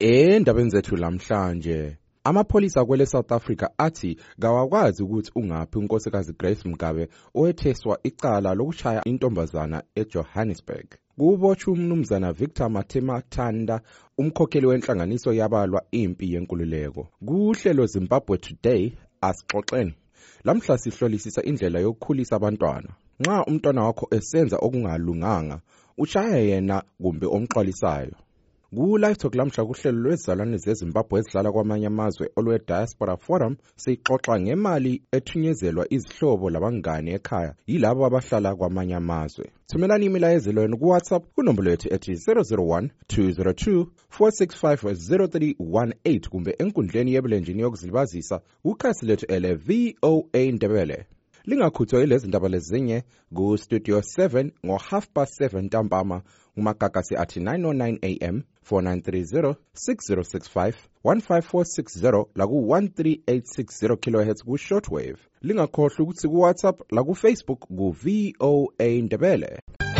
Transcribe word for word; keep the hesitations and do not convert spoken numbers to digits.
Endabeni zethu lamhlanje, amapholisa kwele South Africa athi kawakwazi ukuthi ungaphi unkosikazi Grace Mugabe owetheswa icala lokushaya intombazana eJohannesburg. Kubotshwa umnumzana Victor Matemathanda, umkhokheli wenhlanganiso yabalwa impi yenkululeko. Kuhlelo Zimbabwe Today asixoxeni. Lamhla sihlolisisa indlela yokukhulisa abantwana. Nxa umntwana wakho esenza okungalunganga, ushaya yena kumbe omxwalisayo. Ku live talk lamhla kuhlelo lwezizalwane zeZimbabwe ezidlala kwamanye amazwe olwe Diaspora Forum sixoxa ngemali ethunyezelwa izihlobo labangane ekhaya yilabo abahlala kwamanye amazwe. Thumelani imilayezelo yenu ku WhatsApp kunombolo yethu ethi zero zero one two zero two four six five zero three one eight kumbe enkundleni yebulenjini yokuzilibazisa ukhasi lethu ele V O A Ndebele. Lingakhuthwa yilezi ndaba lezinye ku Studio seven ngo half past seven ntambama umagagasi athi nine oh nine A M four nine three zero six zero six five one five four six zero la ku one three eight six zero kilohertz ku shortwave. Lingakhohlwa ukuthi ku WhatsApp la ku Facebook ku V O A Ndebele.